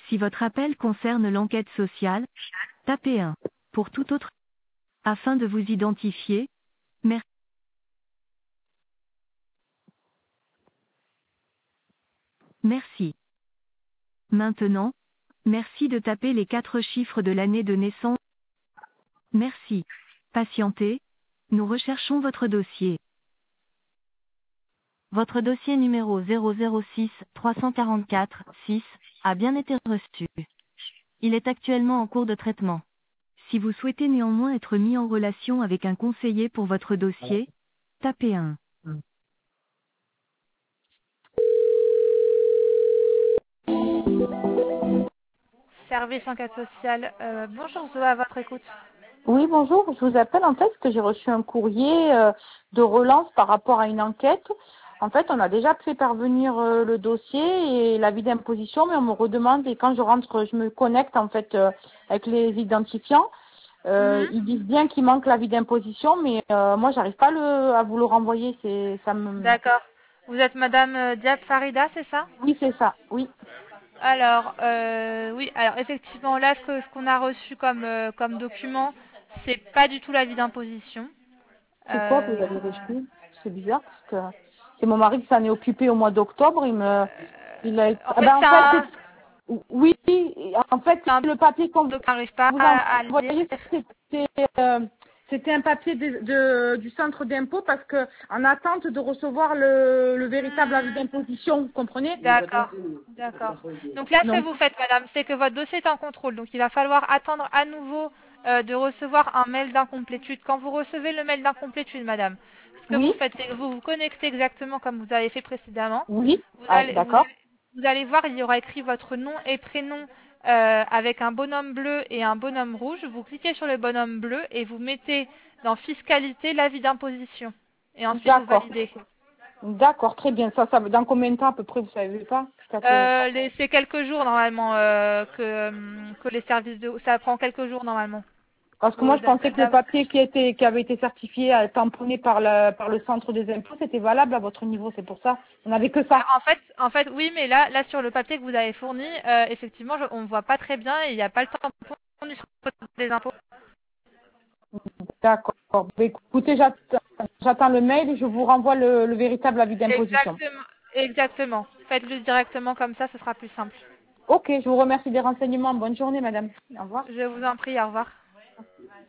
Si votre appel concerne l'enquête sociale, tapez 1. Pour tout autre, afin de vous identifier, merci. Maintenant, merci de taper les 4 chiffres de l'année de naissance. Merci. Patientez. Nous recherchons votre dossier. Votre dossier numéro 006 344 6 a bien été reçu. Il est actuellement en cours de traitement. Si vous souhaitez néanmoins être mis en relation avec un conseiller pour votre dossier, tapez 1. Service enquête sociale. Bonjour Zoé, à votre écoute. Oui, bonjour. Je vous appelle en fait parce que j'ai reçu un courrier de relance par rapport à une enquête. En fait, on a déjà fait parvenir le dossier et l'avis d'imposition, mais on me redemande et quand je rentre, je me connecte en fait avec les identifiants. Mhm. Ils disent bien qu'il manque l'avis d'imposition, mais moi, j'arrive pas à vous le renvoyer. Ça me. D'accord. Vous êtes Madame Diab Farida, c'est ça? Oui, c'est ça. Oui. Alors, oui, alors effectivement, là, ce qu'on a reçu comme document, c'est pas du tout l'avis d'imposition. C'est quoi que Euh, vous avez reçu? C'est bizarre parce que c'est mon mari qui s'en est occupé au mois d'octobre. Il a. en Ah fait, ben en fait. Oui, en fait, c'est un le papier qu'on document qui n'arrive pas vous à lire. envoyez, c'était un papier du centre d'impôt parce que en attente de recevoir le véritable avis Hmm. d'imposition, vous comprenez? D'accord, d'accord. Donc là, ce que Donc, vous faites, madame, c'est que votre dossier est en contrôle. Donc il va falloir attendre à nouveau de recevoir un mail d'incomplétude. Quand vous recevez le mail d'incomplétude, madame, ce que vous oui, faites, c'est que vous vous connectez exactement comme vous avez fait précédemment. oui, Vous ah, allez, vous, d'accord, vous allez voir, il y aura écrit votre nom et prénom avec un bonhomme bleu et un bonhomme rouge. Vous cliquez sur le bonhomme bleu et vous mettez dans Fiscalité l'avis d'imposition. Et ensuite, vous d'accord, validez. d'accord, très bien. Ça, dans combien de temps à peu près, vous savez pas? C'est quelques jours normalement que les services de... Ça prend quelques jours normalement. Parce que moi, je pensais que le D'avoir- papier qui avait été certifié, tamponné par le centre des impôts, c'était valable à votre niveau. C'est pour ça. On n'avait que ça. en fait, oui, mais là sur le papier que vous avez fourni, effectivement, on ne voit pas très bien et il n'y a pas le temps du centre des impôts. D'accord. Ben, écoutez, j'attends le mail et je vous renvoie le véritable avis d'imposition. Exactement, exactement. Faites-le directement comme ça, ce sera plus simple. Ok, je vous remercie des renseignements. Bonne journée, madame. Au revoir. Je vous en prie, au revoir.